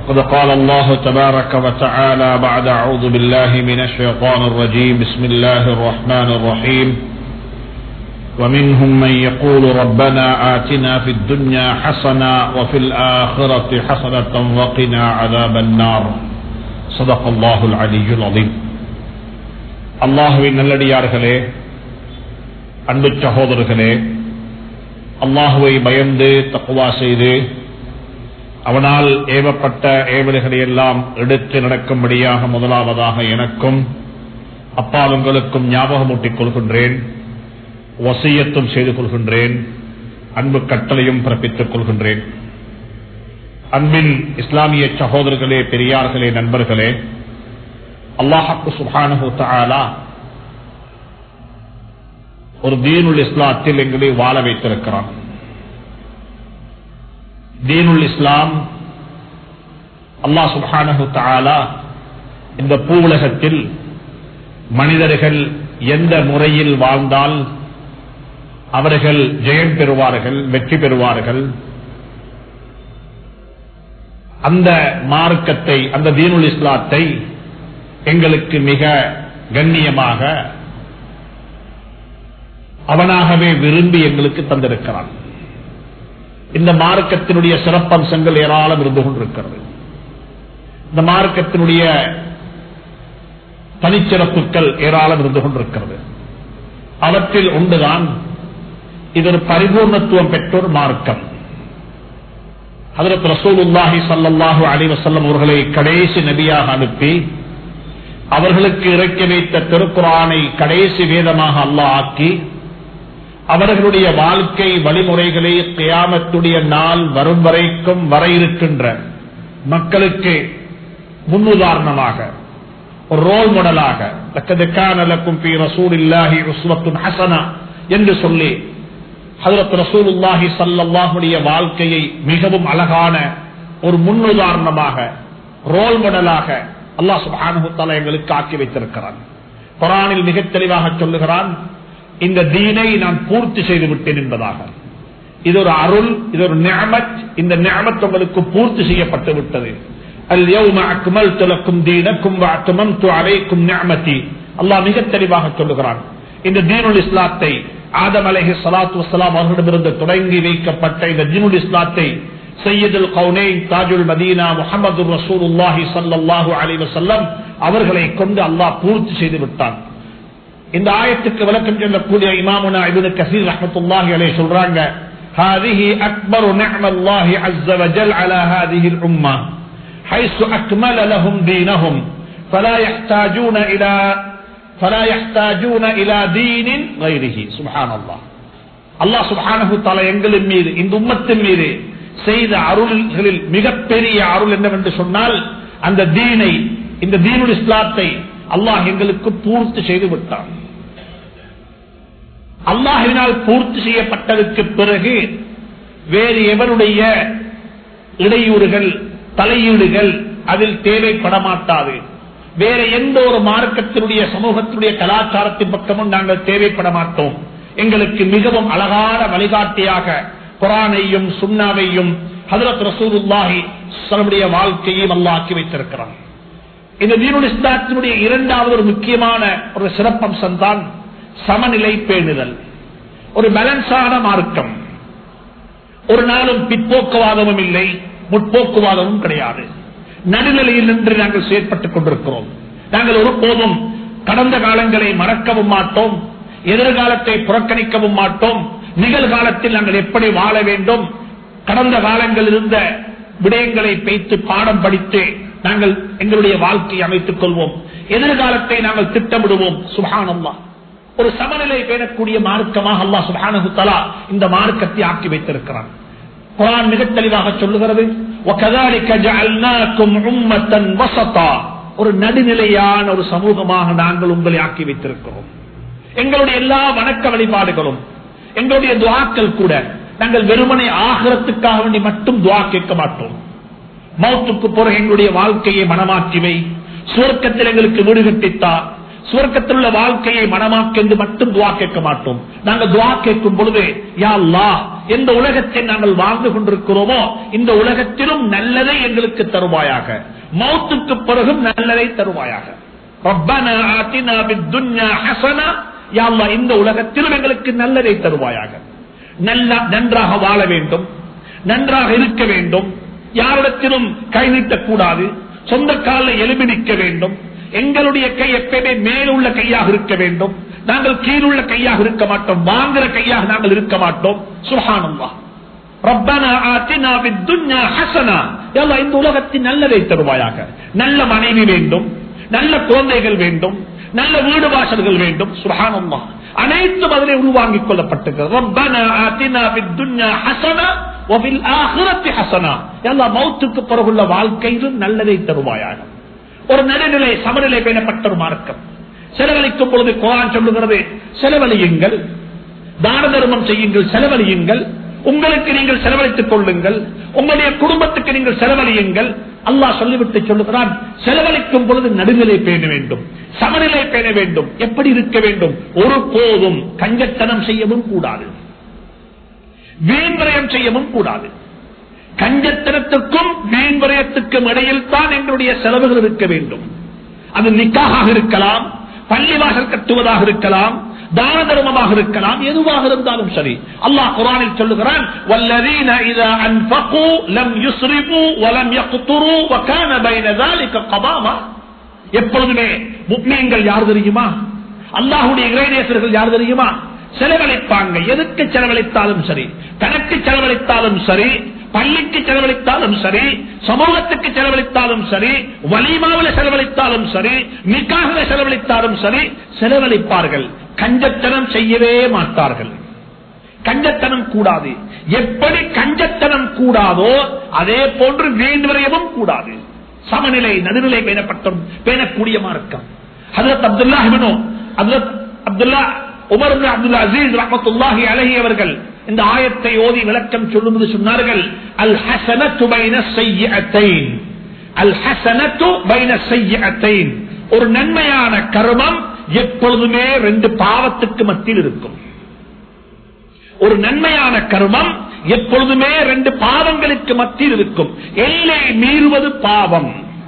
فقد قال الله تبارك وتعالى بعد أعوذ بالله من الشيطان الرجيم بسم الله الرحمن الرحيم ومنهم من يقول ربنا آتنا في الدنيا حسنة وفي الآخرة حسنة وقنا عذاب النار صدق الله العلي العظيم. அல்லாஹ்வின் நல்லடியார்களே, அன்பு சகோதரர்களே, அல்லாஹ்வை பயந்து தக்வா செய்து அவனால் ஏவப்பட்ட ஏவல்களை எல்லாம் எடுத்து நடக்கும்படியாக முதலாவதாக எனக்கும் அப்பால் உங்களுக்கும் ஞாபகமூட்டிக் கொள்கின்றேன், வசியத்தும் செய்து கொள்கின்றேன், அன்பு கட்டளையும் பிறப்பித்துக் கொள்கின்றேன். அன்பின் இஸ்லாமிய சகோதரர்களே, பெரியார்களே, நண்பர்களே, அல்லாஹ் சுப்ஹானஹு தஆலா ஒரு தீனுல் இஸ்லாத்தில் எங்களை வாழ வைத்திருக்கிறான். தீனுல் இஸ்லாம் அல்லாஹ் சுப்ஹானஹு தஆலா இந்த பூவுலகத்தில் மனிதர்கள் எந்த முறையில் வாழ்ந்தால் அவர்கள் ஜெயம் பெறுவார்கள், வெற்றி பெறுவார்கள், அந்த மார்க்கத்தை, அந்த தீனுல் இஸ்லாத்தை எங்களுக்கு மிக கண்ணியமாக அவனாகவே விரும்பி எங்களுக்கு தந்திருக்கிறான். இந்த மார்க்கத்தினுடைய சிறப்பம்சங்கள் ஏராளம் இருந்து கொண்டிருக்கிறது. இந்த மார்க்கத்தினுடைய தனிச்சிறப்புகள் ஏராளம் இருந்து கொண்டிருக்கிறது. அவற்றில் ஒன்றுதான் இது ஒரு பரிபூர்ணத்துவம் பெற்ற ஒரு மார்க்கம். ஹஜ்ரத் ரசூலுல்லாஹி ஸல்லல்லாஹு அலைஹி வஸல்லம் அவர்களை கடைசி நபியாக அனுப்பி அவர்களுக்கு இறக்கி வைத்த திருக்குர்ஆனை கடைசி வேதமாக அல்லாஹ் ஆக்கி அவர்களுடைய வாழ்க்கை வழிமுறைகளை கியாமத்துடைய நாள் வரும் வரைக்கும் வர இருக்கின்ற மக்களுக்கு முன்னுதாரணமாக, ஒரு ரோல் மாடலாக லக்கத் கான லக்கும் ஃபீ ரசூலில்லாஹி உஸ்வத்துன் ஹஸனா என்று சொல்லி ஹஜ்ரத் ரசூலுல்லாஹி ஸல்லல்லாஹு அலைஹி வாழ்க்கையை மிகவும் அழகான ஒரு முன்னுதாரணமாக, ரோல் மாடலாக அல்லாஹ் சுப்ஹானஹு வ தஆலா எங்களுக்கு ஆக்கி வைத்திருக்கிறான். குர்ஆனில் மிக தெளிவாக சொல்லுகிறான், இந்த தீனை நான் பூர்த்தி செய்து விட்டேன் என்பதாக. இது ஒரு அருள், இது ஒரு நிஅமத். இந்த நிஅமத் உங்களுக்கு பூர்த்தி செய்யப்பட்டு விட்டது. அல் யௌம அக்மல்து லக்கும் தீனக்கும் வ அத்மம்து அலைக்கும் நிஅமதி. அல்லாஹ் மிக தெளிவாக சொல்லுகிறான், இந்த தீனுல் இஸ்லாத்தை ஆதம் அலைஹிஸ்ஸலாத்து வஸ்ஸலாம் அவர்களிடமிருந்து தொடங்கி வைக்கப்பட்ட இந்த தீனுல் இஸ்லாத்தை சையதுல் கௌனைன் தாஜுல் மதீனா முஹம்மதுர் ரசூலுல்லாஹி ஸல்லல்லாஹு அலைஹி வஸல்லம் அவர்களை கொண்டு அல்லாஹ் பூர்த்தி செய்து விட்டான். இந்த ஆயத்துக்கு விளக்கம் சொல்லக்கூடிய இமாமுனா இப்னு கஸீர் ரஹ்மத்துல்லாஹி அலைஹி சொல்றாங்க, ஹாதிஹி அக்பரு நிஅமல்லாஹி அஸ்ஸ வஜல் அலா ஹாதிஹில் உம்மah ஹைஸு அக்மல லஹும் தீனஹும் ஃபலா யஹ்தாஜூன இலா தீனின் கைரிஹி. சுப்ஹானல்லாஹ். அல்லாஹ் சுப்ஹானஹு வ தஆலா எங்களின் மீது, இந்த உம்மத்தின் மீது செய்த அருள்களில் மிகப்பெரிய அருள் என்னவென்று சொன்னால், அந்த தீனை, இந்த தீனுல் இஸ்லாத்தை அல்லாஹ் எங்களுக்கு பூர்த்தி செய்து விட்டான். அல்லாஹ்வினால் பூர்த்தி செய்யப்பட்டதற்கு பிறகு வேறு எவருடைய இடையூறுகள், தலையீடுகள் அதில் தேவைப்பட மாட்டாது. வேற எந்த ஒரு மார்க்கத்தினுடைய, சமூகத்தினுடைய கலாச்சாரத்தின் பக்கமும் நாங்கள் தேவைப்பட மாட்டோம். எங்களுக்கு மிகவும் அழகான வழிகாட்டியாக குர்ஆனையும் சுன்னாவையும் ஹஜ்ரத் ரசூலுல்லாஹி ஸல்லல்லாஹு வாழ்க்கையை அல்லாஹ் ஆக்கி வைத்திருக்கிறான். இந்த தீனுல் இஸ்லாத்தினுடைய இரண்டாவது ஒரு முக்கியமான ஒரு சிறப்பம்சம் தான் சமநிலை பேணுதல். ஒரு பேலன்ஸான மார்க்கம். ஒரு நாளும் பிற்போக்குவாதமும் இல்லை, முற்போக்குவாதமும் கிடையாது. நடுநிலையில் நின்று நாங்கள் செயற்பட்டுக் கொண்டிருக்கிறோம். நாங்கள் ஒருபோதும் கடந்த காலங்களை மறக்கவும் மாட்டோம், எதிர்காலத்தை புறக்கணிக்கவும் மாட்டோம். நிகழ்காலத்தில் நாங்கள் எப்படி வாழ வேண்டும், கடந்த காலங்களில் இருந்த விடயங்களை வைத்து பாடம் படித்து நாங்கள் எங்களுடைய வாழ்க்கையை அமைத்துக் கொள்வோம். எதிர்காலத்தை நாங்கள் திட்டமிடுவோம். சுப்ஹானல்லாஹ். ஒரு சமநிலை பேணக்கூடிய மார்க்கமாக அல்லாஹ் சுப்ஹானஹு வ தஆலா இந்த மார்க்கத்தை ஆக்கி வைத்திருக்கிறான். குர்ஆன் மிக தெளிவாக சொல்லுகிறது, வகதாலிக ஜஅல்நாகும் உம்மத்தன் வஸதா. ஒரு நடுநிலையான ஒரு சமூகமாக நாங்கள் உங்களை ஆக்கி வைத்திருக்கிறோம். எங்களுடைய எல்லா வணக்க வழிபாடுகளும், எங்களுடைய துஆக்கள் கூட நாங்கள் வெறுமனே ஆகிரத்துக்காக வேண்டி மட்டும் துஆ கேட்க மாட்டோம். மௌத்துக்கு பிறகு எங்களுடைய வாழ்க்கையை மனமாக்கிவை, சுவர்க்கத்தில் எங்களுக்கு வீடு கட்டித்தா, சுவர்க்கத்தில் உள்ள வாழ்க்கையை மனமாக்க என்று மட்டும் துவா கேட்க மாட்டோம். நாங்கள் துவா கேட்கும் பொழுது யா அல்லாஹ், எந்த உலகத்தில் நாங்கள் வாழ்ந்து கொண்டிருக்கிறோமோ இந்த உலகத்திலும் நல்லதை எங்களுக்கு தருவாயாக, மௌத்துக்கு பிறகும் நல்லதை தருவாயாக. ரப்பனா ஆத்தினா பித்துன்யா ஹஸனா, யா அல்லாஹ் இந்த உலகத்திலும் எங்களுக்கு நல்லதை தருவாயாக. நன்றாக வாழ வேண்டும், நன்றாக இருக்க வேண்டும், யாரிடத்திலும் கை நீட்டக்கூடாது, சொந்த காலில் எலும்பி நிற்க வேண்டும், எங்களுடைய கை எப்பயுமே மேலுள்ள கையாக இருக்க வேண்டும், நாங்கள் கீழுள்ள கையாக இருக்க மாட்டோம், வாங்குற கையாக நாங்கள் இருக்க மாட்டோம். சுப்ஹானல்லாஹ். ரப்பனா ஆத்தினா பித்துன்யா ஹஸனா, யா அல்லாஹ் இந்த உலகத்தின் நல்லதை தருவாயாக. நல்ல மனைவி வேண்டும், நல்ல குழந்தைகள் வேண்டும், நல்ல வீடு வாசல்கள் வேண்டும். சுப்ஹானல்லாஹ். அனைத்து பதிலை உள்வாங்கிக் கொள்ளப்பட்டிருக்கிறது. ரப்பனா ஆத்தினா பித்துன்யா ஹஸனா வஃபில் ஆখিরাতি ஹஸனா, யா அல்லாஹ் மௌத்துக்கு பிறகுள்ள வாழ்க்கையிலும் நல்லதை தருவாயாக. ஒரு நடுநிலை சமநிலை பேணப்பட்ட ஒரு மார்க்கம். செலவழிக்கும் பொழுது குர்ஆன் சொல்லுகிறது, செலவழியுங்கள், தான தர்மம் செய்யுங்கள், செலவழியுங்கள், உங்களுக்கு நீங்கள் செலவழித்துக் கொள்ளுங்கள், உங்களுடைய குடும்பத்துக்கு நீங்கள் செலவழியுங்கள். அல்லாஹ் சொல்லிவிட்டு சொல்லுகிறான், செலவழிக்கும் பொழுது நடுநிலை பேண வேண்டும், சமநிலை பேண வேண்டும். எப்படி இருக்க வேண்டும்? ஒரு போதும் கஞ்சத்தனம் செய்யவும் கூடாது, வீண்விரயம் செய்யவும் கூடாது. கஞ்சத்தனத்துக்கும் வீண்விரயத்துக்கும் இடையில் தான் எங்களுடைய செலவுகள் இருக்க வேண்டும். அது நிக்காக இருக்கலாம், பள்ளிவாசல் கட்டுவதாக இருக்கலாம், தான தர்மமாக இருக்கலாம், எதுவாக இருந்தாலும் சரி. அல்லாஹ் குர்ஆனில் சொல்லுகிறான், வல்லதீன இதா அன்ஃபகு லம் யுஸ்ரிஃபு வலம் யக்துரு வகான பைன ذلك கபாமா. எப்பொழுதுமே முஃமின்கள் யார் தெரியுமா? அல்லாஹ்வுடைய இறைநேசர்கள் யார் தெரியுமா? செலவழிப்பாங்க. எதுக்கு செலவழித்தாலும் சரி, கணக்கு செலவழித்தாலும் சரி, பள்ளிக்கு செலவழித்தாலும் சரி, சமூகத்துக்கு செலவழித்தாலும் சரி, வலிமாவில் செலவழித்தாலும் சரி, நிக்காஹ்ல செலவழித்தாலும் சரி, செலவழிப்பார்கள். கஞ்சத்தனம் செய்யவே மாட்டார்கள். கஞ்சத்தனம் கூடாது. எப்படி கஞ்சத்தனம் கூடாதோ அதே போன்று வீண்விரயமும் கூடாது. சமநிலை, நடுநிலை பேணக்கூடிய மார்க்கம். ஹஜ்ரத் Abdullah ibn Umar ibn Abdul Aziz ரஹ்மத்துல்லாஹி அலைஹி அவர்கள் இந்த ஆயத்தை ஓதி விளக்கம் சொல்லும்போது சொன்னார்கள், அல் ஹஸனத்து பைன ஸய்யிஅத்தைன், அல் ஹஸனத்து பைன ஸய்யிஅத்தைன். ஒரு நன்மையான கர்மம் எப்பொழுதுமே ரெண்டு பாவத்துக்கு மத்தியில் இருக்கும். ஒரு நன்மையான கர்மம் எப்பொழுதுமே ரெண்டு பாவங்களுக்கு மத்தியில் இருக்கும். எல்லை மீறுவது பாவம்,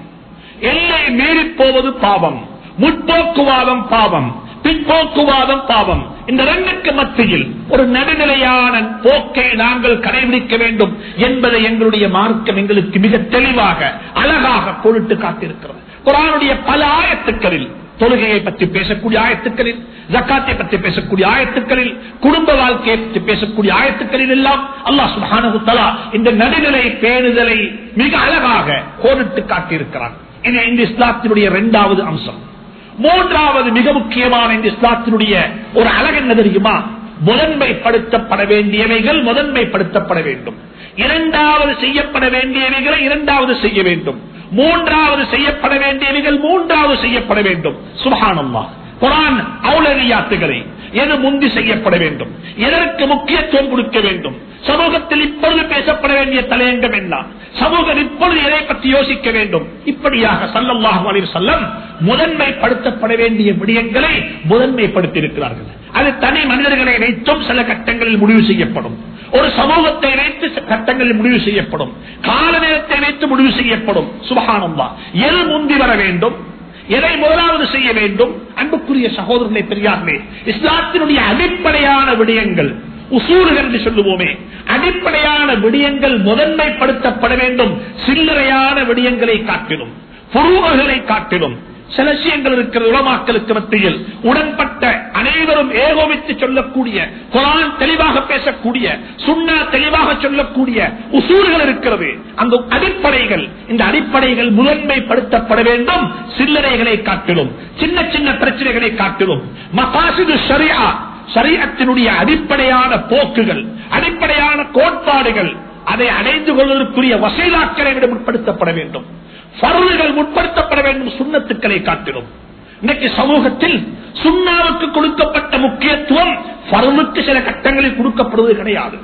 எல்லை மீறி போவது பாவம், முற்போக்குவாதம் பாவம், பிற்போக்குவாதம் பாவம். இந்த ரெண்டுக்கு மத்தியில் ஒரு நடுநிலையான போக்கை நாங்கள் கடைபிடிக்க வேண்டும் என்பதை எங்களுடைய மார்க்கம் எங்களுக்கு மிக தெளிவாக அழகாக பொருட்டு காட்டியிருக்கிறது. குர்ஆனுடைய பல ஆயத்துக்களில், தொழுகையை பற்றி பேசக்கூடிய ஆயத்துக்களில், ஜக்காத்தை பற்றி பேசக்கூடிய ஆயத்துக்களில், குடும்ப வாழ்க்கையை பற்றி பேசக்கூடிய ஆயத்துக்களில் எல்லாம் அல்லாஹ் சுப்ஹானஹு வ தஆலா இந்த நடுநிலை பேணுதலை மிக அழகாக கோடிட்டு காட்டியிருக்கிறான். இது இந்த இஸ்லாத்தினுடைய இரண்டாவது அம்சம். மூன்றாவது மிக முக்கியமான இந்த இஸ்லாத்தினுடைய ஒரு அழகு என்ன தெரியுமா? முதன்மைப்படுத்தப்பட வேண்டியவைகள் முதன்மைப்படுத்தப்பட வேண்டும், இரண்டாவது செய்யப்பட வேண்டியவைகளை இரண்டாவது செய்ய வேண்டும், மூன்றாவது செய்யப்பட வேண்டியவைகள் மூன்றாவது செய்யப்பட வேண்டும். சுப்ஹானல்லாஹ். குர்ஆன் அவுலவியாத்துகளை எது முந்தி செய்யப்பட வேண்டும், எதற்கு முக்கியத்துவம் கொடுக்க வேண்டும், சமூகத்தில் இப்பொழுது பேசப்பட வேண்டிய தலையங்கம் என்ன, சமூகம் இப்பொழுது எதை பற்றி யோசிக்க வேண்டும், இப்படியாக ஸல்லல்லாஹு அலைஹி வஸல்லம் முதன்மைப்படுத்தப்பட வேண்டிய விடயங்களை முதன்மைப்படுத்தி இருக்கிறார்கள். அது தனி மனிதர்களை வைத்தும் சில கட்டங்களில் முடிவு செய்யப்படும், ஒரு சமூகத்தை வைத்து கட்டங்களில் முடிவு செய்யப்படும், கால நேரத்தை வைத்து முடிவு செய்யப்படும். சுப்ஹானல்லாஹ். எது முந்தி வர வேண்டும், எதை முதலாவது செய்ய வேண்டும்? அன்புக்குரிய சகோதரர்களே, பெரியார்களே, இஸ்லாத்தினுடைய அடிப்படையான விடயங்கள், உசூல்கள் என்று சொல்லுவோமே, அடிப்படையான விடயங்கள் முதன்மைப்படுத்தப்பட வேண்டும். சில்லறையான விடயங்களை காட்டிலும், பொருள்களை காட்டிலும் சில விஷயங்கள் இருக்கிற உலமாக்களுக்கு மத்தியில் உடன்பட்ட அனைவரும் ஏகோபித்து சொல்லக்கூடிய, குர்ஆன் தெளிவாக பேசக்கூடிய, சுன்னா தெளிவாக சொல்லக்கூடிய உசூல்கள் இருக்கிறது. அந்த அடிப்படைகள், இந்த அடிப்படைகள் முதன்மைப்படுத்தப்பட வேண்டும். சில்லறைகளை காட்டிலும், சின்ன சின்ன பிரச்சனைகளை காட்டிலும், மகாசிது ஷரியா, ஷரியத்தினுடைய அடிப்படையான போக்குகள், அடிப்படையான கோட்பாடுகள், அதை அடைந்து கொள்வதற்குரிய வசீலாக்களை விட முற்படுத்தப்பட வேண்டும். ஃபர்துகள் முற்படுத்தப்பட வேண்டும். சுன்னத்துக்களை காட்டிலும் இன்னைக்கு சமூகத்தில் சுன்னாவுக்கு கொடுக்கப்பட்ட முக்கியத்துவம் ஃபர்துக்கு சில கட்டங்களில் கொடுக்கப்படுவது கிடையாது.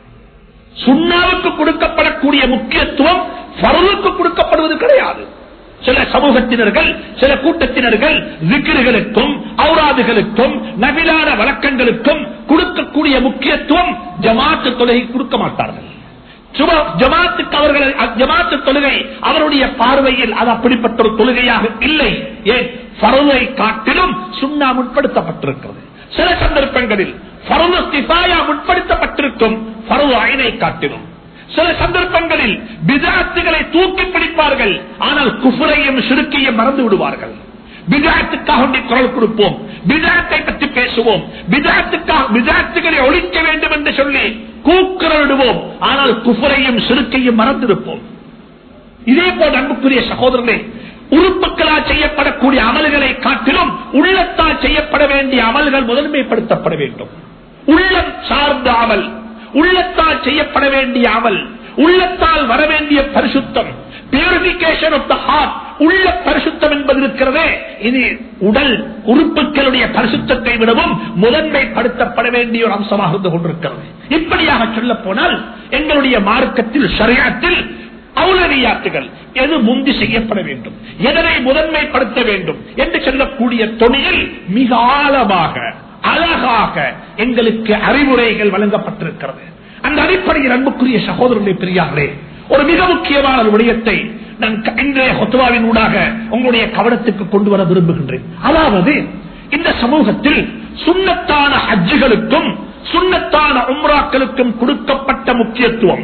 சுன்னாவுக்கு கொடுக்கப்படக்கூடிய முக்கியத்துவம் ஃபர்துக்கு கொடுக்கப்படுவது கிடையாது. சில சமூகத்தினர்கள், சில கூட்டத்தினர்கள் zikruகளுக்கும் ஔராதுகளுக்கும் நபிலான வழக்கங்களுக்கும் கொடுக்கக்கூடிய முக்கியத்துவம் ஜமாத் தொழுகை கொடுக்க மாட்டார்கள். ஜமாத்துக்கு அவர்கள் ஜமாத்து தொழுகை அவருடைய பார்வையில் அது அப்படிப்பட்ட ஒரு தொழுகையாக இல்லை. ஏன்? ஃபர்தை காட்டிலும் சுன்னா முற்படுத்தப்பட்டிருக்கிறது. சில சந்தர்ப்பங்களில் ஃபர்து கிஃபாயா முற்படுத்தப்பட்டிருக்கும் ஃபர்து ஐனை காட்டிலும். சில சந்தர்ப்பங்களில் பித்அத்துகளை தூக்கி பிடிப்பார்கள், ஆனால் குஃப்ரையும் ஷிர்கையும் மறந்து விடுவார்கள். பித்அத்துக்காக குரல் கொடுப்போம், பித்அத்தை பற்றி பேசுவோம், பித்அத்துகளை ஒழிக்க வேண்டும் என்று சொல்லி கூக்குரலிடுவோம், ஆனால் குஃப்ரையும் ஷிர்கையும் மறந்திருப்போம். இதே போல் அன்புக்குரிய சகோதரர்களே, உறுப்புகளால் செய்யப்படக்கூடிய அமல்களை காட்டிலும் உள்ளத்தால் செய்யப்பட வேண்டிய அமல்கள் முதன்மைப்படுத்தப்பட வேண்டும். உள்ளம் சார்ந்த அமல், உள்ளத்தால் செய்யப்பட வேண்டிய அமல், உள்ளத்தால் வர வேண்டிய பரிசுத்தம், பியூரிபிகேஷன் ஆஃப் த ஹார்ட், உள்ள பரிசுத்தம் என்பது இருக்கிறதே, இது உடல் உறுப்புகளுடைய பரிசுத்தத்தை விடவும் முதன்மைப்படுத்தப்பட வேண்டிய ஒரு அம்சமாக இருந்து கொண்டிருக்கிறது. இப்படியாக சொல்ல போனால் எங்களுடைய மார்க்கத்தில் ஷரியத்தில் அவுலவியாத்துகள் எது முந்தி செய்யப்பட வேண்டும், எதனை முதன்மைப்படுத்த வேண்டும் என்று சொல்லக்கூடிய தொனியில் மிக ஆழமாக அழகாக எங்களுக்கு அறிவுரைகள் வழங்கப்பட்டிருக்கிறது. அந்த அடிப்படையில் அன்புக்குரிய சகோதரர்களை பெரியார்களே, ஒரு மிக முக்கியமான ஒரு விடயத்தை நான் இன்றைய ஹுத்பாவின் ஊடாக உங்களுடைய கவனத்துக்கு கொண்டு வர விரும்புகின்றேன். அதாவது இந்த சமூகத்தில் சுன்னத்தான ஹஜ்ஜுகளுக்கும் சுன்னத்தான உம்ராக்களுக்கும் கொடுக்கப்பட்ட முக்கியத்துவம்,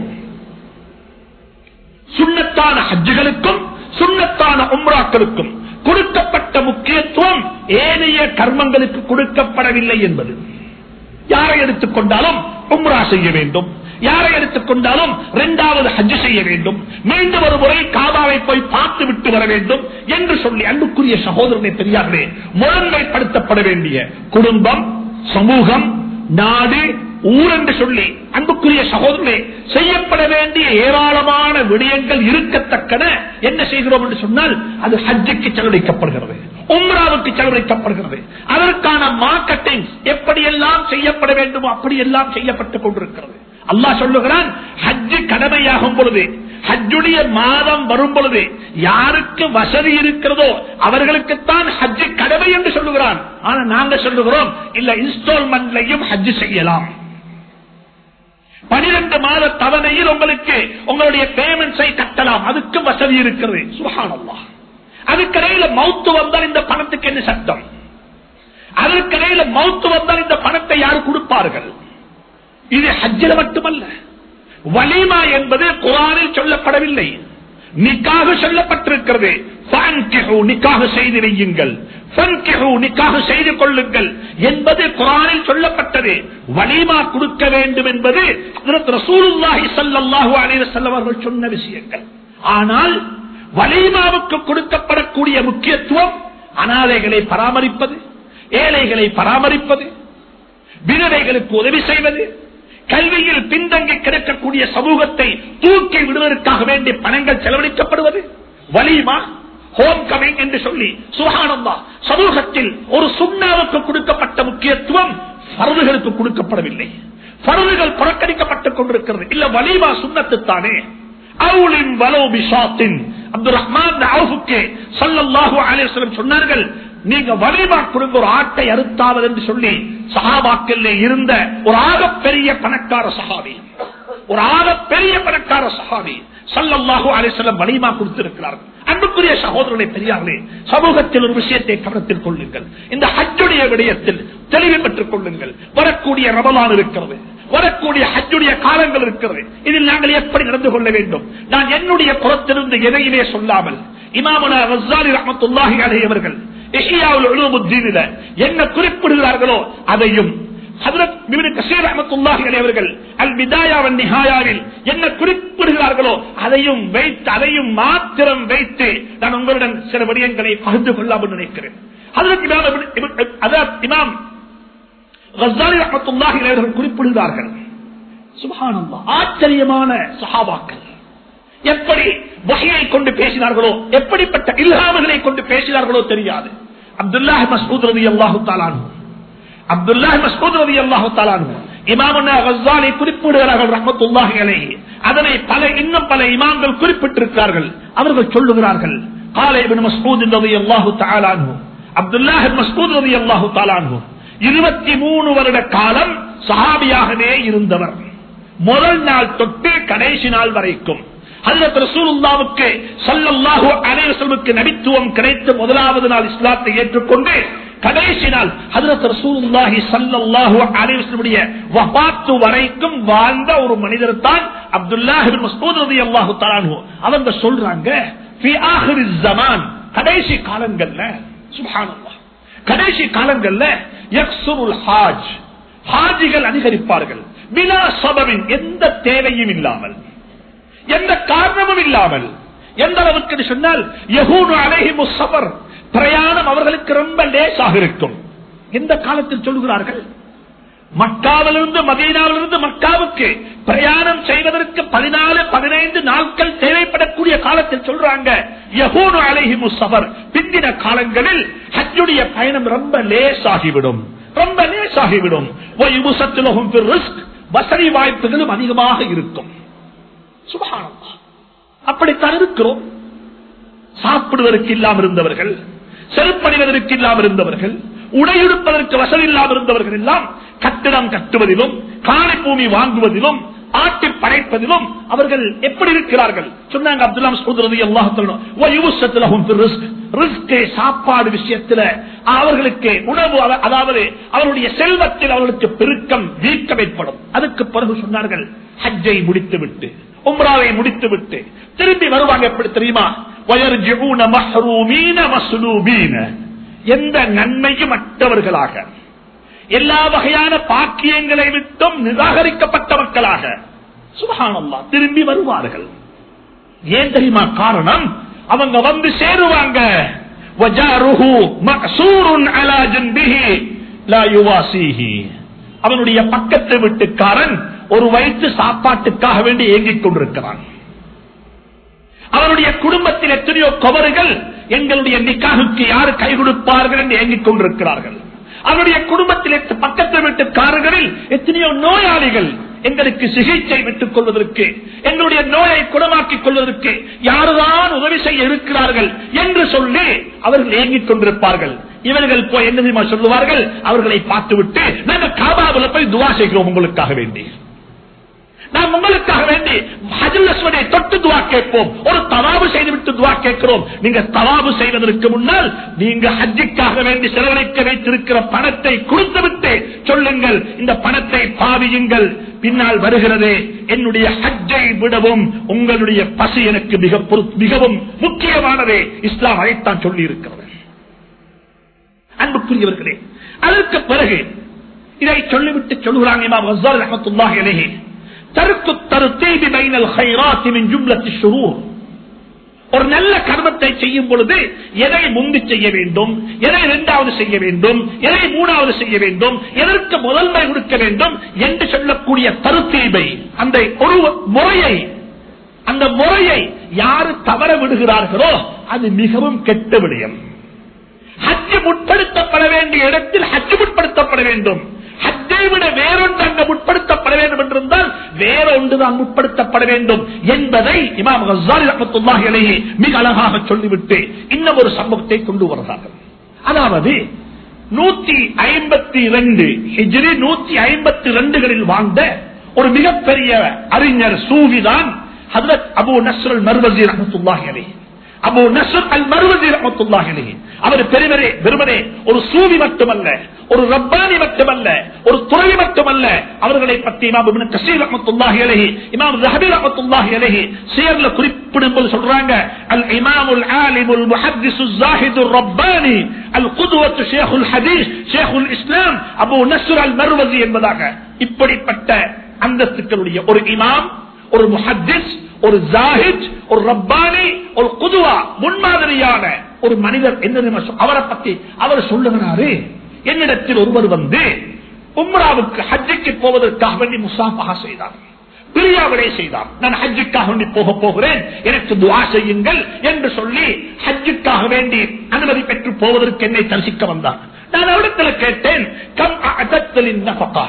சுன்னத்தான ஹஜ்ஜுகளுக்கும் சுன்னத்தான உம்ராக்களுக்கும் கொடுக்கப்பட்ட முக்கியத்துவம் ஏனைய கர்மங்களுக்கு கொடுக்கப்படவில்லை என்பது. யாரை எடுத்துக்கொண்டாலும் உம்ரா செய்ய வேண்டும், யாரை எடுத்துக்கொண்டாலும் இரண்டாவது ஹஜ் செய்ய வேண்டும், மீண்டும் ஒரு முறை காபாவை போய் பார்த்து விட்டு வர வேண்டும் என்று சொல்லி அன்புக்குரிய சகோதரனை பெரியார்களே, முழுமைப்படுத்தப்பட வேண்டிய குடும்பம், சமூகம், நாடு, ஊர் என்று சொல்லி அன்புக்குரிய சகோதரனே செய்யப்பட வேண்டிய ஏராளமான விடயங்கள் இருக்கத்தக்கன என்ன செய்கிறோம் என்று சொன்னால் அது ஹஜ்ஜுக்கு செலவழிக்கப்படுகிறது, உம்ராவுக்கு செலவழிக்கப்படுகிறது. அதற்கான மார்க்கெட்டிங் எப்படியெல்லாம் செய்யப்பட வேண்டுமோ அப்படியெல்லாம் செய்யப்பட்டுக் கொண்டிருக்கிறது. அல்லாஹ் சொல்லுகிறான், ஹஜ்ஜு கடமையாகும் பொழுது, ஹஜ்ஜுடைய மாதம் வரும் பொழுது யாருக்கு வசதி இருக்கிறதோ அவர்களுக்குத்தான் ஹஜ்ஜு கடமை என்று சொல்லுகிறான். ஆனா நாங்க சொல்லுகிறோம் இல்ல, இன்ஸ்டால்மெண்ட்லையும் ஹஜ்ஜு செய்யலாம், 12 மாத தவணையில் உங்களுக்கு உங்களுடைய பேமெண்ட்ஸை கட்டலாம், அதுக்கு வசதி இருக்கிறது. சுப்ஹானல்லாஹ். அதுக்கிடையில மௌத்து வந்தால் இந்த பணத்துக்கு என்ன சட்டம்? அதற்கிடையில மௌத்து வந்தால் இந்த பணத்தை யார் கொடுப்பார்கள்? இது ஹஜ்ஜில் மட்டுமல்ல, வலீமா என்பது குர்ஆனில் சொல்லப்படவில்லை, நிக்காஹ் சொல்லப்பட்டிருக்கிறது. நிக்காஹ் செய்து வையுங்கள், நிக்காஹ் செய்து கொள்ளுங்கள் என்பது குர்ஆனில் சொல்லப்பட்டது. வலீமா கொடுக்க வேண்டும் என்பது ஹஜ்ரத் ரசூலுல்லாஹி ஸல்லல்லாஹு அலைஹி வஸல்லம் அவர்கள் சொன்ன விஷயங்கள். ஆனால் வலீமாவுக்கு கொடுக்கப்படக்கூடிய முக்கியத்துவம் அனாதைகளை பராமரிப்பது, ஏழைகளை பராமரிப்பது, விதவைகளுக்கு உதவி செய்வது, கல்வியில் பின்தங்கி கிடக்கக்கூடிய சமூகத்தை தூக்கி விடுவதற்காக வேண்டிய பணங்கள் செலவழிக்கப்படுவது, வலீமா, ஹோம் கமிங் என்று சொல்லி சுப்ஹானல்லாஹ். சமூகத்தில் ஒரு சுன்னாவுக்கு கொடுக்கப்பட்ட முக்கியத்துவம் ஃபர்துகளுக்கு கொடுக்கப்படவில்லை. ஃபர்துகள் புறக்கணிக்கப்பட்டுக் கொண்டிருக்கிறது. இல்ல, வலீமா சுன்னத்து தானே. அவுலின் வலோ பிஷாத்தின் அப்துல் ரஹ்மான் அவுஃபுக்கு ஸல்லல்லாஹு அலைஹி வஸல்லம் சொன்னார்கள், நீங்க வலீமா கொடுங்க, ஒரு ஆட்டை அறுத்தாவது என்று சொல்லி சஹாபாக்களிலே இருந்த ஒரு ஆகப்பெரிய பணக்கார சஹாபி, ஒரு ஆகப்பெரிய பணக்கார சஹாபி ஸல்லல்லாஹு அலைஹி வஸல்லம் வலீமா கொடுத்திருக்கிறார்கள். அன்புக்குரிய சகோதரர்களே பெரியார்களே, சமூகத்தில் ஒரு விஷயத்தை கவனத்தில் கொள்ளுங்கள். இந்த ஹஜ்ஜுடைய விடயத்தில் தெளிவு பெற்றுக் கொள்ளுங்கள். வரக்கூடிய ரமலான் இருக்கிறது, வரக்கூடிய ஹஜ்ஜுடைய காலங்கள் இருக்கிறது. இதில் நாங்கள் எப்படி நடந்து கொள்ள வேண்டும்? நான் என்னுடைய புறத்திலிருந்து எதையுமே சொல்லாமல் இமாமுனா கஸ்ஸாலி ரஹ்மத்துல்லாஹி அலைஹி அவர்கள் இஹ்யாஉல் உலூமுத்தீனில என்ன குறிப்பிடுகிறார்களோ அதையும், ஹஜ்ரத் இப்னு கஸீர் ரஹ்மத்துல்லாஹி அலைஹி அவர்கள் அல் பிதாயா வன் நிஹாயாவில் என்ன குறிப்பிடுகிறார்களோ அதையும் வைத்து, அதையும் மாத்திரம் வைத்து நான் உங்களுடன் சில விடயங்களை பகிர்ந்து கொள்ளாமல் நினைக்கிறேன். ஹஜ்ரத் இமாம் கஸ்ஸாலி ரஹ்மத்துல்லாஹி அலைஹி அவர்கள் குறிப்பிடுகிறார்கள், சுப்ஹானல்லாஹ், ஆச்சரியமான சஹாபாக்கள் எப்படி வஹ்யை கொண்டு பேசினார்களோ, எப்படிப்பட்ட இல்ஹாம்களை கொண்டு பேசினார்களோ தெரியாது. அப்துல்லாஹ் மஸ்ஊத் ரலியல்லாஹு தஆலா அன்ஹு, அப்துல்லாஹ் மஸ்ஊத் ரலியல்லாஹு தஆலா அன்ஹு இமாமுனா கஸ்ஸாலி குறிப்பிடுகிறார்கள் ரஹ்மத்துல்லாஹி அலைஹி. அதனை இன்னும் பல இமாம்கள் குறிப்பிட்டிருக்கிறார்கள். அவர்கள் சொல்லுகிறார்கள், قال ابن مسعود رضي الله تعالى عنه அப்துல்லாஹ் இப்னு மஸ்ஊத் ரலியல்லாஹு தஆலா அன்ஹு 23 வருட காலம் சஹாபியாகவே இருந்தவர். முதல் நாள் தொட்டு கடைசி நாள் வரைக்கும் ஹஜ்ரத் ரசூலுல்லாஹ்வுக்கு ஸல்லல்லாஹு அலைஹி வஸல்லம் நபித்துவம் கிடைத்த முதலாவது நாள் இஸ்லாத்தை ஏற்றுக்கொண்டு கடைசி நாள் ஹஜ்ரத் ரசூலுல்லாஹி ஸல்லல்லாஹு அலைஹி வஸல்லம் வஃபாத் வரைக்கும் வாழ்ந்த ஒரு மனிதர் தான் அப்துல்லாஹ் இப்னு மஸ்ஊத் ரலியல்லாஹு தஆலா அன்ஹு. அவங்க சொல்றாங்க ஃபி ஆகிரிஸ் ஸமான், கடைசி காலங்கள்ல சுப்ஹானல்லாஹ், கடைசி காலங்கள்ல யக்ஸுருல் ஹாஜ், ஹாஜிகள் அதிகரிப்பார்கள். பிலா சபபின், எந்த தேவையும் இல்லாமல், எந்த காரணமும் இல்லாமல். எந்த அளவுக்கு சொன்னால் யஹூனு அலைஹிமுஸ் ஸபர், பிரயாணம் அவர்களுக்கு ரொம்ப லேசாக இருக்கும். எந்த காலத்தில் சொல்கிறார்கள்? மக்காவிலிருந்து மதீனாவிலிருந்து மக்காவுக்கு பிரயாணம் செய்வதற்கு 14-15 நாட்கள் தேவைப்படக்கூடிய காலத்தில் சொல்றாங்க யஹூனு அலைஹிமுஸ் ஸபர். பிந்தின காலங்களில் ஹஜ்ஜுடைய பயணம் ரொம்ப லேசாகிவிடும், ரொம்ப லேசாகிவிடும். வயுபஸத்து லஹும் ஃபிர் ரிஸ்க், வசதி வாய்ப்புகளும் அதிகமாக இருக்கும். சுப்ஹானல்லாஹ், அப்படித்தான் இருக்கிறோம். சாப்பிடுவதற்கு இல்லாமல் இருந்தவர்கள், செருப்பணிவதற்கு இல்லாமல் இருந்தவர்கள், உடையெடுப்பதற்கு வசதி இல்லாமல் இருந்தவர்கள் எல்லாம் கட்டிடம் கட்டுவதிலும் காணி பூமி வாங்குவதிலும் ஆட்டி படைப்பதிலும் அவர்கள் எப்படி இருக்கிறார்கள் சொன்னாங்க அப்துல்லாஹ் மஸ்ஊத் ரலியல்லாஹு தஆலா. வயுபஸத்து லஹும் ஃபிர் ரிஸ்க், ரிஸ்க் சாப்பாடு விஷயத்தில் அவர்களுக்கு உணவு, அதாவது அவருடைய செல்வத்தில் அவர்களுக்கு பெருக்கம் வீக்கம் ஏற்படும். அதுக்கு பிறகு சொன்னார்கள் ஹஜ்ஜை முடித்துவிட்டு உம்ராவை முடித்துவிட்டு திரும்பி வருவாங்க. எப்படி தெரியுமா? வயர்ஜிஊன மஹ்ரூமீன மஸ்லூபீன, எந்த நன்மையும் அற்றவர்களாக, எல்லா வகையான பாக்கியங்களை விட்டும் நிராகரிக்கப்பட்ட மக்களாக சுப்ஹானல்லாஹ் திரும்பி வருவார்கள். ஏன் தெரியுமா காரணம்? அவங்க வந்து சேருவாங்க. வஜாருஹு மக்சூருன் அலா ஜன்பிஹி லா யுவாசிஹி, அவனுடைய பக்கத்து வீட்டுக்காரன் ஒரு வயிற்று சாப்பாட்டுக்காக வேண்டி ஏங்கிக் கொண்டிருக்கிறான். அவனுடைய குடும்பத்தில் எத்தனையோ கவறுகள், எங்களுடைய நிக்காஹுக்கு யாரு கை கொடுப்பார்கள் என்று ஏங்கிக் கொண்டிருக்கிறார்கள். அவருடைய குடும்பத்தில் பக்கத்து வீட்டுக்காரர்களில் எத்தனையோ நோயாளிகள், எங்களுக்கு சிகிச்சை விட்டுக் கொள்வதற்கு, எங்களுடைய நோயை குணமாக்கிக் கொள்வதற்கு யாருதான் உதவி செய்ய இருக்கிறார்கள் என்று சொல்லி அவர்கள் ஏங்கிக் கொண்டிருப்பார்கள். இவர்கள் போய் என்ன தெரியுமா சொல்லுவார்கள்? அவர்களை பார்த்துவிட்டு நாங்கள் காபாவில் போய் துவா செய்கிறோம் உங்களுக்காக வேண்டி, நாம் உங்களுக்காக வேண்டி ஹஜ்ருல் அஸ்வதை தொட்டு துவா கேட்போம், ஒரு தவாபு செய்துவிட்டு துவா கேட்கிறோம். நீங்க தவாபு செய்வதற்கு முன்னால் நீங்க ஹஜ்ஜுக்காக வேண்டி செலவழிக்க வைத்திருக்கிற பணத்தை கொடுத்துவிட்டு சொல்லுங்கள், இந்த பணத்தை பாவியுங்கள், பின்னால் வருகிறதே என்னுடைய ஹஜ்ஜை விடவும் உங்களுடைய பசி எனக்கு மிகவும் முக்கியமானதே. இஸ்லாம் அதைத்தான் சொல்லி இருக்கிறது. அன்புக்குரியவர்களே, அதற்கு பிறகு இதை சொல்லிவிட்டு சொல்லுகிறாங்க இமாம் கஸ்ஸாலி ரஹ்மத்துல்லாஹி அலைஹி, தர்க்கு தர்தீபி பைனல் கைராத்தி மின் ஜும்லத்தி ஷுரூர், ஒரு நல்ல கர்மத்தை செய்யும் பொழுது எதை முந்தி செய்ய வேண்டும், எதை இரண்டாவது செய்ய வேண்டும், எதை மூணாவது செய்ய வேண்டும், எதற்கு முதன்மை கொடுக்க வேண்டும் என்று சொல்லக்கூடிய தர்தீபை, அந்த ஒரு முறையை, அந்த முறையை யாரு தவற விடுகிறார்களோ அது மிகவும் கெட்ட விடயம். ஹஜ் முற்படுத்தப்பட வேண்டிய இடத்தில் ஹஜ் முற்படுத்தப்பட வேண்டும். ஹஜ்ஜை விட வேறொன்று அங்கு முற்படுத்தப்பட வேண்டும் என்றிருந்தால் வேற ஒன்றுதான் முற்படுத்தப்பட வேண்டும் என்பதை இமாம் கஸ்ஸாலி ரஹ்மத்துல்லாஹி அலைஹி மிக அழகாக சொல்லிவிட்டு இன்னும் ஒரு சம்பவத்தை கொண்டு வருகிறார்கள். அதாவது 152 ஹிஜ்ரி 152களில் வாழ்ந்த ஒரு மிகப்பெரிய அறிஞர் சூஃபிதான் ஹஜ்ரத் அபூ நஸ்ர் அல் மர்வஸி ரஹ்மத்துல்லாஹி அலைஹி. அபூ நஸ்ர் அல் மர்வஸி ரஹ்மத்துல்லாஹி அலைஹி அவர் வெறுமனே ஒரு சூஃபி மட்டுமல்ல, ஒரு ரப்பானி மட்டுமல்ல, ஒரு துறவி மட்டுமல்ல. அவர்களை பற்றி இமாம் இப்னு கஸீர் ரஹ்மத்துல்லாஹி அலைஹி, இமாம் ஸஹபி ரஹ்மத்துல்லாஹி அலைஹி சியர்ல குறிப்பிடும்போது சொல்றாங்க, அல் இமாமுல் ஆலிமுல் முஹத்திஸுஸ் ஸாஹிதுர் ரப்பானி அல் குதுவத்து ஷேኹல் ஹதீஸ் ஷேኹல் இஸ்லாம் அபூ நஸ்ர் அல் மர்வஸி என்பதாக. இப்படிப்பட்ட அந்தஸ்துக்களுடைய ஒரு இமாம், ஒரு முஹத்திஸ், ஒரு ஜாஹித், ஒரு ரப்பானி, ஒரு குதுவா, முன்மாதிரியான ஒரு மனிதர் என்ன அவரை பத்தி அவர் சொல்லுகிறாரு. என்னிடத்தில் ஒருவர் வந்து உம்ராவுக்கு ஹஜ்ஜுக்கு போவதற்காக வேண்டி முசாஃபஹா செய்தார், பிரியாவிடை செய்தார். நான் ஹஜ்ஜுக்காக வேண்டி போக போகிறேன், எனக்கு துஆ செய்யுங்கள் என்று சொல்லி ஹஜ்ஜுக்காக வேண்டி அனுமதி பெற்று போவதற்கு என்னை தரிசிக்க வந்தார். நான் அவரிடத்தில் கேட்டேன், கம் அஅதத்த லின்னஃபகா,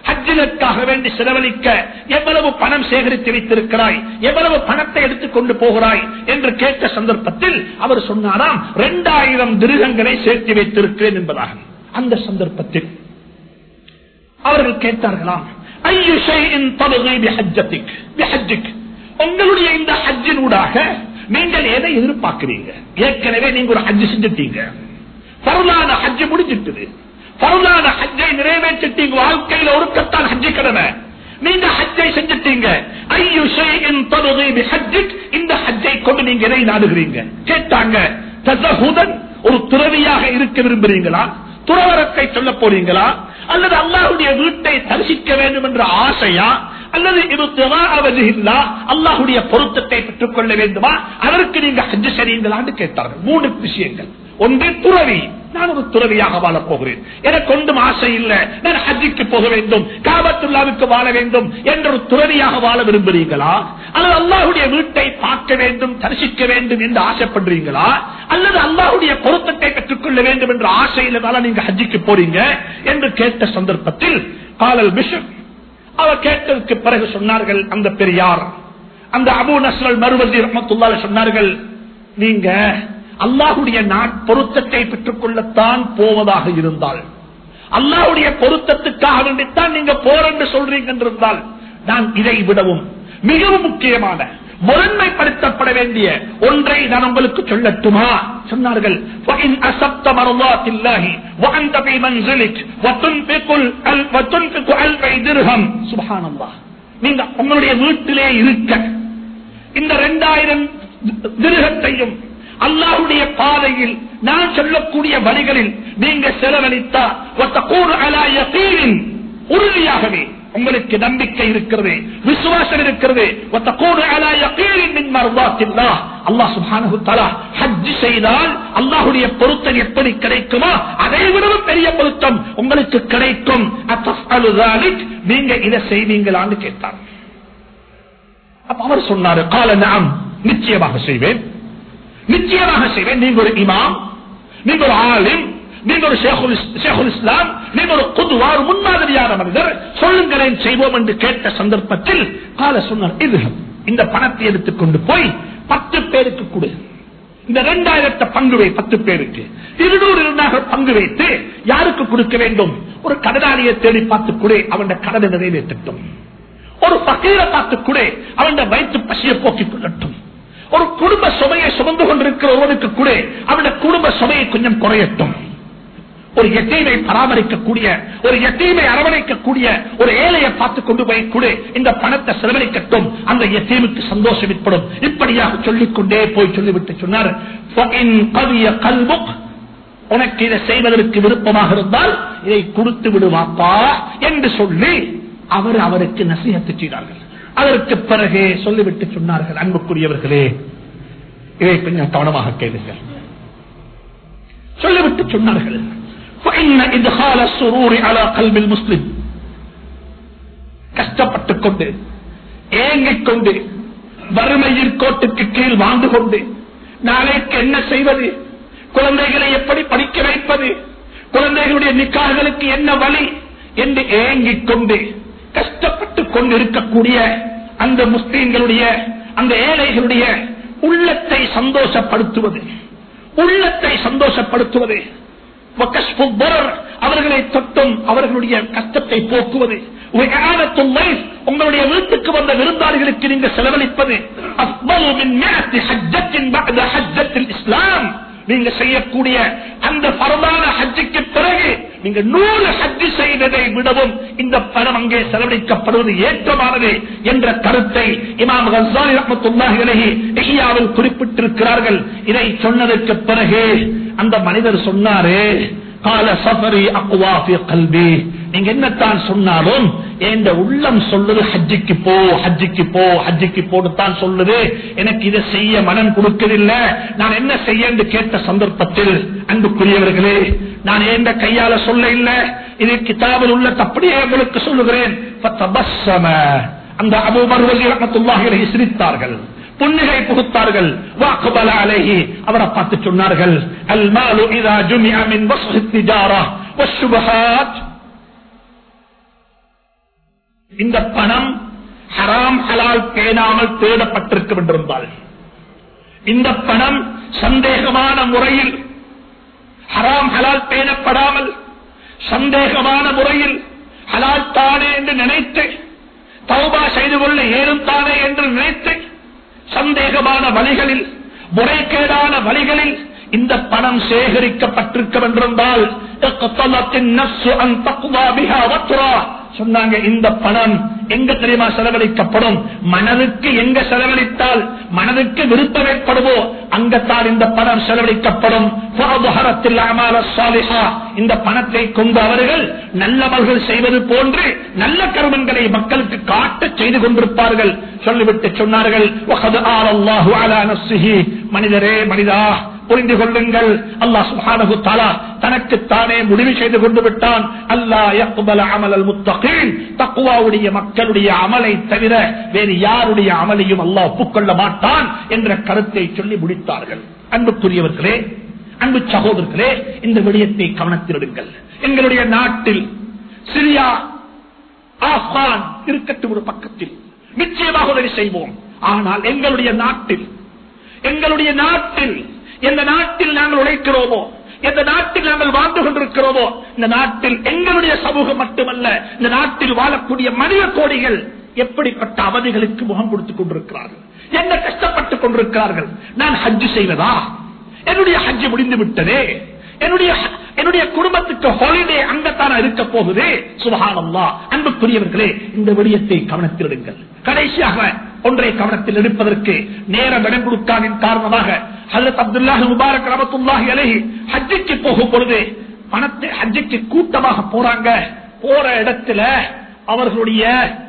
ஹஜ்ஜிற்காக வேண்டி செலவழிக்க எவ்வளவு பணம் சேகரித்து வைத்திருக்கிறாய், எவ்வளவு பணத்தை எடுத்துக் கொண்டு போகிறாய் என்று கேட்ட சந்தர்ப்பத்தில் அவர் சொன்னாராம் 2000 திர்ஹங்களை சேர்த்து வைத்திருக்கிறேன் என்பதாக. அந்த சந்தர்ப்பத்தில் அவர்கள் கேட்டார்களாம், ஐயு ஷைஇன் தபகி பிஹஜ்ஜதிக் பிஹஜ்ஜிக், உங்களுடைய இந்த ஹஜ்ஜினூடாக நீங்கள் எதை எதிர்பார்க்கிறீங்க? ஏற்கனவே நீங்க ஒரு ஹஜ் செஞ்சிட்டீங்க, ஃபர்லான ஹஜ் முடிஞ்சிட்டது, ஃபர்லான ஹஜ்ஜை நிறைவேற்றிட்டீங்க, வாழ்க்கையில ஒரு கட்டால் ஹஜ்ஜி கடமை, நீங்க ஹஜ்ஜை செஞ்சிட்டீங்க. ஐயு ஷைஇன் தபகி பிஹஜ்ஜிக், இந்த ஹஜ்ஜை கொண்டு நீங்க எதை நாடுகிறீங்க கேட்டாங்க. தஸஹுதன், ஒரு துறவியாக இருக்க விரும்புறீங்களா, துறவரத்தை சொல்ல போறீங்களா, அல்லது அல்லாஹ்வுடைய வீட்டை தரிசிக்க வேண்டும் என்ற ஆசையா, அல்லது அல்லாஹ்வுடைய பொருத்தத்தை பெற்றுக் கொள்ள வேண்டுமா, அதற்கு நீங்க ஹஜ் செய்யுங்களான்னு கேட்டார்கள். 3 விஷயங்கள். ஒன்று துறவி, நான் ஒரு துறவியாக வாழப் போகிறேன், எனக்கு ஒன்றும் ஆசை இல்லை, நான் ஹஜ்ஜுக்கு போக வேண்டும், காபத்துல்லாவுக்கு வாழ வேண்டும் என்ற ஒரு துறவியாக வாழ விரும்புறீங்களா, அல்லது அல்லாஹ்வுடைய வீட்டை பார்க்க வேண்டும் தரிசிக்க வேண்டும் என்று ஆசைப்படுறீங்களா, அல்லது அல்லாஹ்வுடைய பொருத்தத்தை பெற்றுக் கொள்ள வேண்டும் என்ற ஆசையில நீங்க ஹஜ்ஜுக்கு போறீங்க என்று கேட்ட சந்தர்ப்பத்தில் காலல் பிஷப் அவர் கேட்டதற்கு பிறகு சொன்னார்கள், அந்த பெரியார் அந்த அபூ நஸ்ர் மர்வஸி ரஹ்மத்துல்லாஹி சொன்னார்கள், நீங்க அல்லாஹ்வுடைய பொருத்தத்தை பெற்றுக் கொள்ளத்தான் போவதாக இருந்தால், அல்லாஹ்வுடைய பொருத்தத்துக்காக வேண்டித்தான் நீங்க போறேன்னு சொல்றீங்க என்றிருந்தால், நான் இதை விடவும் மிகவும் முக்கியமான முதன்மைப்படுத்தப்பட வேண்டிய ஒன்றை நான் உங்களுக்கு சொல்லட்டுமா? சொன்னார்கள், நீங்க உங்களுடைய வீட்டிலே இருக்க இந்த 2000 திர்ஹத்தையும் அல்லாஹ்வுடைய பாதையில் நான் சொல்லக்கூடிய வழிகளில் நீங்க செலவழித்தா, உறுதியாகவே உங்களுக்கு நம்பிக்கை இருக்கிறது, விசுவாசம் இருக்கிறது, அல்லாஹ் சுப்ஹானஹு வ தஆலா ஹஜ் செய்தால் அல்லாஹ்வுடைய பொருத்தம் எப்படி கிடைக்குமோ அதை விடவும் பெரிய பொருத்தம் உங்களுக்கு கிடைக்கும். நீங்க இதை செய்வீங்களான்னு கேட்டார். அப்ப அவர் சொன்னார், கால நஅம், நிச்சயமாக செய்வேன், நிச்சயமாக செய்வேன். நீங்க ஒரு இமாம், நீங்க ஒரு ஆலிம், நீங்க ஒரு ஷேகுல் இஸ்லாம், நீங்க ஒரு குதுவா, ஒரு முன்மாதிரியான மனிதர், சொல்லுங்களேன் செய்வோம் என்று கேட்ட சந்தர்ப்பத்தில் கால சொன்னார், இது இந்த பணத்தை எடுத்துக்கொண்டு போய் 10 பேருக்கு கொடு, இந்த 2000 பங்கு வை, 10 பேருக்கு 200 பங்கு வைத்து யாருக்கு கொடுக்க வேண்டும்? ஒரு கடனாளியை தேடி பார்த்து கொடு, அவன் கடனை நிறைவேற்றட்டும். ஒரு பகீரை பார்த்து கொடு, அவன் வயிற்று பசியை போக்கிக் கொள்ளட்டும். ஒரு குடும்ப சுமையை சுமந்து கொண்டிருக்கிற ஒருவனுக்கு கூட அவனுடைய குடும்ப சுமையை கொஞ்சம் குறையட்டும். ஒரு யத்தீமை பராமரிக்கக்கூடிய, ஒரு யத்தீமை அரவணைக்கக்கூடிய ஒரு ஏழையை பார்த்து கொண்டு போய் கூட இந்த பணத்தை செலவழிக்கட்டும், அந்த யத்தீமுக்கு சந்தோஷம் ஏற்படும். இப்படியாக சொல்லிக்கொண்டே போய் சொல்லிவிட்டு சொன்னார், உனக்கு இதை செய்வதற்கு விருப்பமாக இருந்தால் இதை கொடுத்து விடுவாப்பா என்று சொல்லி அவருக்கு நசீஹத் செய்தார்கள். அதற்கு பிறகு சொல்லிவிட்டு சொன்னார்கள், அன்புக்குரியவர்களே இதை கொஞ்சம் கவனமாக கேளுங்கள். சொல்லிவிட்டு சொன்னார்கள், கஷ்டப்பட்டுக் கொண்டு ஏங்கிக் கொண்டு வறுமையின் கோட்டுக்கு கீழ் வாழ்ந்து கொண்டு நாளைக்கு என்ன செய்வது, குழந்தைகளை எப்படி படிக்க வைப்பது, குழந்தைகளுடைய நிக்காஹ்களுக்கு என்ன வழி என்று ஏங்கிக் கொண்டு கஷ்டப்பட்டுக் கொண்டு இருக்கக்கூடிய அந்த முஸ்லிம்களுடைய, அந்த ஏழைகளுடைய உள்ளத்தை சந்தோஷப்படுத்துவது, உள்ளத்தை சந்தோஷப்படுத்துவது, அவர்களை தொட்டும் அவர்களுடைய கஷ்டத்தை போக்குவது, உங்களுடைய வீட்டுக்கு வந்த விருந்தாளிகளுக்கு நீங்க செலவழிப்பது, இஸ்லாம் நீங்க செய்யக்கூடிய அந்த பரவான ஹஜ்ஜுக்கு பிறகு நீங்க 100 ஹஜ் செய்ததை விடவும் இந்த பணம் அங்கே செலவழிக்கப்படுவது ஏற்றமானது என்ற கருத்தை இமாம் கஸ்ஸாலி ரஹ்மத்துல்லாஹி அலைஹி இஹ்யாவில் குறிப்பிட்டிருக்கிறார்கள். இதை சொன்னதற்கு பிறகு அந்த மனிதர் சொன்னாரே, கால சஃபரி அக்வா ஃபீ கல்பி, நீங்க என்னத்தான் சொன்னாலும் என்ற உள்ளம் சொல்லுது ஹஜ்ஜிக்கு போ, ஹஜ்ஜிக்கு போ, ஹஜ்ஜிக்கு போடுத்தான் சொல்லுது, எனக்கு இதை செய்ய மனம் கொடுக்கவில்லை. நான் என்ன செய்ய என்று கேட்ட சந்தர்ப்பத்தில் அன்புக்குரியவர்களே, நான் எந்த கையால சொல்ல இல்லை, இது கிதாபில் உள்ள அப்படியே உங்களுக்கு சொல்லுகிறேன். அந்த அபூ மர்வஸி ரஹ்மத்துல்லாஹி அலைஹி சிரித்தார்கள், புன்னகை புகுத்தார்கள். வாக்பல அலைஹி, அவரை பார்த்து சொன்னார்கள், அல் மாலு இதா ஜுமிஅ மின் வஸ்ஹி திஜாரா வஷ்ஷுபஹாத், இந்த பணம் ஹராம் ஹலால் பேணாமல் தேடப்பட்டிருக்கும் என்றிருந்தால், இந்த பணம் சந்தேகமான முறையில் ஹராம் ஹலால் பேணப்படாமல் சந்தேகமான முறையில் ஹலால் தானே என்று நினைத்து தௌபா செய்து கொள்ள ஏறும் தானே என்று நினைத்து சந்தேகமான வழிகளில் முறைகேடான வழிகளில் இந்த பணம் சேகரிக்கப்பட்டிருக்கும் என்றிருந்தால் சொன்னாங்க, இந்த பணம் எங்க தெரியுமா செலவழிக்கப்படும்? மனதுக்கு எங்க செலவழித்தால் மனதுக்கு விருப்பம் ஏற்படுவோ அங்கத்தான் இந்த பணம் செலவழிக்கப்படும். இந்த பணத்தை கொண்டு அவர்கள் நல்லவர்கள் செய்வது போன்று நல்ல கர்மங்களை மக்களுக்கு காட்ட செய்து கொண்டிருப்பார்கள். சொல்லிவிட்டு சொன்னார்கள், மனிதரே மனிதா புரிந்து கொள்ளுங்கள், அல்லாஹ் சுப்ஹானஹு தஆலா தனக்குத்தானே முடிவு செய்து கொண்டு விட்டான். அல்லாஹ் யக்பல அமலல் முத்தகீன், தக்வாவுடைய மக்களுடைய அமலை தவிர வேறு யாருடைய அமலையும் அல்லாஹ் ஒப்புக்கொள்ள மாட்டான் என்ற கருத்தை சொல்லி முடித்தார்கள். அன்புக்குரியவர்களே, அன்பு சகோதரர்களே, இந்த விடயத்தை கவனத்தில் எடுங்கள். எங்களுடைய நாட்டில் சிரியா, ஆப்கான் இருக்கட்டும் ஒரு பக்கத்தில், நிச்சயமாக உதவி செய்வோம். ஆனால் எங்களுடைய நாட்டில் எந்த நாட்டில் நாங்கள் உழைக்கிறோமோ, எந்த நாட்டில் நாங்கள் வாழ்ந்து கொண்டிருக்கிறோமோ, இந்த நாட்டில் எங்களுடைய சமூகம் மட்டுமல்ல, இந்த நாட்டில் வாழக்கூடிய மனித கோடிகள் எப்படிப்பட்ட அவதிகளுக்கு முகம் கொடுத்துக் கொண்டிருக்கிறார்கள், என்ன கஷ்டப்பட்டுக் கொண்டிருக்கிறார்கள். நான் ஹஜ் செய்வதா? என்னுடைய ஹஜ் முடிந்து விட்டதே, என்னுடைய குடும்பத்துக்கு ஹாலிடே அங்கத்தான இருக்க போகுது. சுப்ஹானல்லாஹ். அன்புக்குரியவர்களே, இந்த விடயத்தை கவனத்தில் எடுங்கள். கடைசியாக ஒன்றை கவனத்தில் எடுப்பதற்கு நேரம் இடம் கொடுக்காதின் காரணமாக ஹஜ்ரத் அப்துல்லாஹ் முபாரக் ரஹ்மத்துல்லாஹி அலைஹி ஹஜ்ஜுக்கு போகும் பொழுது பணத்தை ஹஜ்ஜுக்கு கூட்டமாக போறாங்க. போற இடத்துல அவர்களுடைய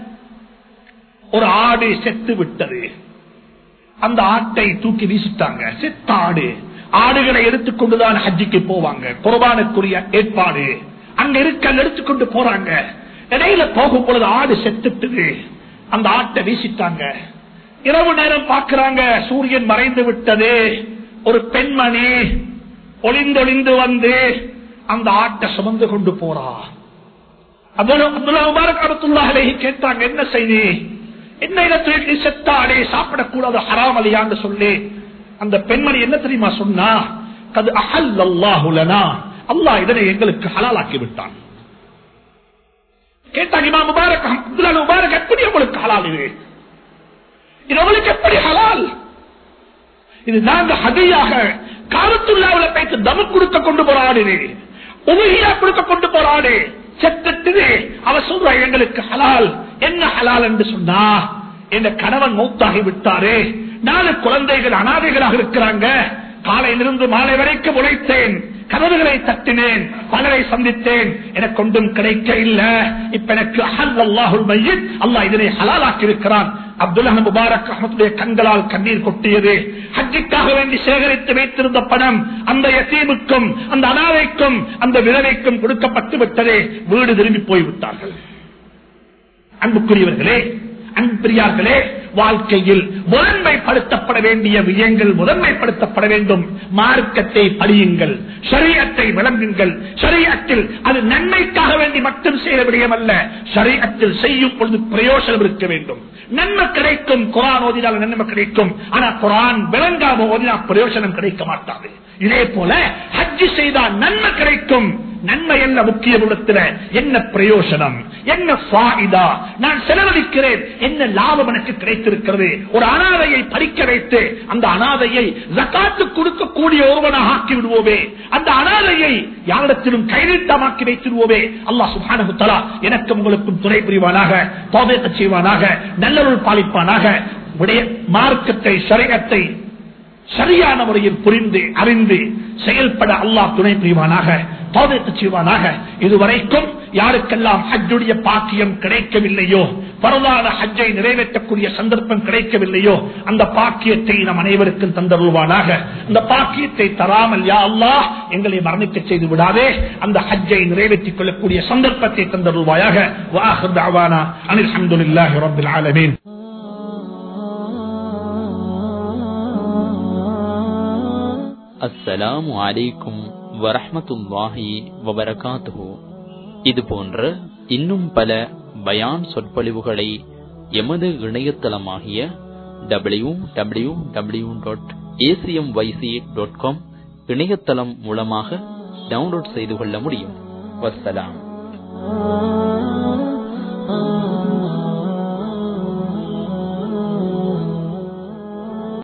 ஒரு ஆடு செத்து விட்டது. அந்த ஆட்டை தூக்கி வீசிட்டாங்க. செத்த ஆடுகளை எடுத்துக்கொண்டுதான் ஹஜ்ஜுக்கு போவாங்க. குர்பானுக்குரிய ஏற்பாடு அங்க இருக்க எடுத்துக்கொண்டு போறாங்க. இடையில போகும் பொழுது ஆடு செத்துட்டு அந்த ஆட்டை வீசிட்டாங்க. இரவு நேரம் பார்க்கிறாங்க, சூரியன் மறைந்து விட்டது. ஒரு பெண்மணி ஒளிந்தொளிந்து வந்து அந்த ஆட்டை சுமந்து கொண்டு போறா. அப்துல்லாஹ் முபாரக் ரஹ்மத்துல்லாஹி அலைஹி கேட்டாங்க, என்ன செய்தி? என்ன இடத்துல செத்த ஆடை சாப்பிடக்கூடாது, ஹராம் அலியான்னு சொல்லி அந்த பெண்மணி என்ன தெரியுமா சொன்னா? கது அஹல்லல்லாஹு லனா, அல்லாஹ் இதனை எங்களுக்கு ஹலாலாக்கி விட்டான். கேட்டாங்க இமாம் முபாரக், அப்துல்லாஹ் முபாரக், எப்படி உங்களுக்கு ஹலால்? இது உங்களுக்கு எப்படி ஹலால்? இது நாங்க ஹதியாக காலத்துள்ளாவுல பேச்சு தமு கொடுக்க கொண்டு போராடு, உதவியா கொடுக்க கொண்டு போராடு, செத்துட்டு அவ சொல்ற எங்களுக்கு ஹலால். என்ன ஹலால் என்று சொன்னா, என் கணவன் மௌத்தாகி விட்டாரே, 4 குழந்தைகள் அனாதைகளாக இருக்கிறாங்க. காலையிலிருந்து மாலை வரைக்கும் உழைத்தேன், கதவுகளை தட்டினேன், பலரை சந்தித்தேன், எனக்கு ஒன்றும் கிடைக்க இல்ல. இப்ப எனக்கு அஹல்லல்லாஹுல் மய்யித், அல்லாஹ் இதனை ஹலாலாக்கி இருக்கிறான். அப்துல்லாஹ் முபாரக் ரஹ்மத்துல்லாஹி கண்களால் கண்ணீர் கொட்டியது. ஹஜ்ஜுக்காக வேண்டி சேகரித்து வைத்திருந்த பணம் அந்த யதீமுக்கும் அந்த அனாதைக்கும் அந்த விதவைக்கும் கொடுக்கப்பட்டு விட்டதே. வீடு திரும்பி போய்விட்டார்கள். அன்புக்குரியவர்களே, அன்பிரியார்களே, வாழ்க்கையில் முதன்மைப்படுத்தப்பட வேண்டிய வியங்கள் முதன்மைப்படுத்தப்பட வேண்டும். மார்க்கத்தை படியுங்கள், ஷரீஅத்தை விளங்குங்கள். ஷரீஅத்தில் அது நன்மைக்காக வேண்டி மட்டும் செய்ய விடயம் அல்ல, ஷரீஅத்தில் செய்யும் பொழுது பிரயோஜனம் இருக்க வேண்டும். நன்மை கிடைக்கும், குர்ஆன் ஓதினால் நன்மை கிடைக்கும். ஆனா குர்ஆன் விளங்காம ஓதினால் பிரயோஜனம் கிடைக்க மாட்டாது. இதே போல ஹஜ் செய்தால் நன்மை கிடைக்கும். நன்மை என்ன முக்கிய இடத்துல என்ன பிரயோஜனம், என்ன ஃபாயிதா, நான் செலவழிக்கிறேன், என்ன லாபம் எனக்கு கிடைத்திருக்கிறது. ஒரு அனாதையை படிக்க வைத்து அந்த அனாதையை ஜகாத்து கொடுக்கக்கூடிய ஒருவனாக ஆக்கி விடுவோமே, அந்த அனாதையை யாரிடத்திலும் கைநீட்டமாக்கி வைத்திருவோமே. அல்லாஹ் சுப்ஹானஹு வ தஆலா எனக்கும் உங்களுக்கும் துணை புரிவானாக, தௌபீக் செய்வானாக, நல்லருள் பாலிப்பானாக. மார்க்கத்தை ஷரீஅத்தை சரியான முறையில் புரிந்து அறிந்து செயல்பட அல்லாஹ் துணை புரிவானாக, தௌபீக் செய்வானாக. இதுவரைக்கும் யாருக்கெல்லாம் ஹஜ்ஜுடைய பாக்கியம் கிடைக்கவில்லையோ, பரவான ஹஜ்ஜை நிறைவேற்றக்கூடிய சந்தர்ப்பம் கிடைக்கவில்லையோ, அந்த பாக்கியத்தை நம் அனைவருக்கும் தந்தருள்வானாக. அந்த பாக்கியத்தை தராமல் யா அல்லாஹ் எங்களை மரணிக்க செய்து விடாதே. அந்த ஹஜ்ஜை நிறைவேற்றிக் கொள்ளக்கூடிய சந்தர்ப்பத்தை தந்தருள்வாயாக. வ ஆகிரு தஅவானா அனில் ஹம்துலில்லாஹி ரப்பில் ஆலமீன். அஸ்ஸலாமு அலைக்கும் வரஹ்மத்துல்லாஹி வபரகாத்துஹு. இது போன்ற இன்னும் பல பயான் சொற்பொழிவுகளை எமது இணையதளமாகிய www.acmyc.com இணையதளம் மூலமாக டவுன்லோட் செய்து கொள்ள முடியும். வஸ்ஸலாம்.